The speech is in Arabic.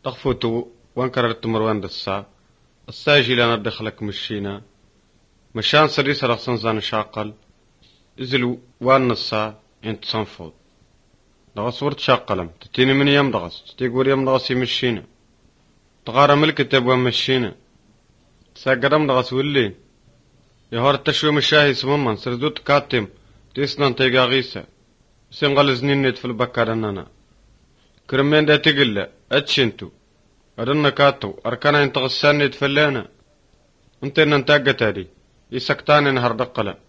أخفوتو وانكررت مروان دسا الساجي لنا دخلك مشينا مشان سريس رخصن زان شاقل ازلو وان نصا انت صنفوض دغس ورد شاقلم تتيني من يم دغس تيقول يم دغس يمشينا تغارة ملك تبوان مشينا ساقرم دغس ولين يهور التشوي مشاهي سممان سردوت كاتم تيسنان تيقا غيسا سنغل زنينيت في البكار اننا كرمين دا تقل اتشنتو أرنا كاتو أركانا انتغساني تفلانا انتنا انتاقة تالي يسكتاني نهر دقلا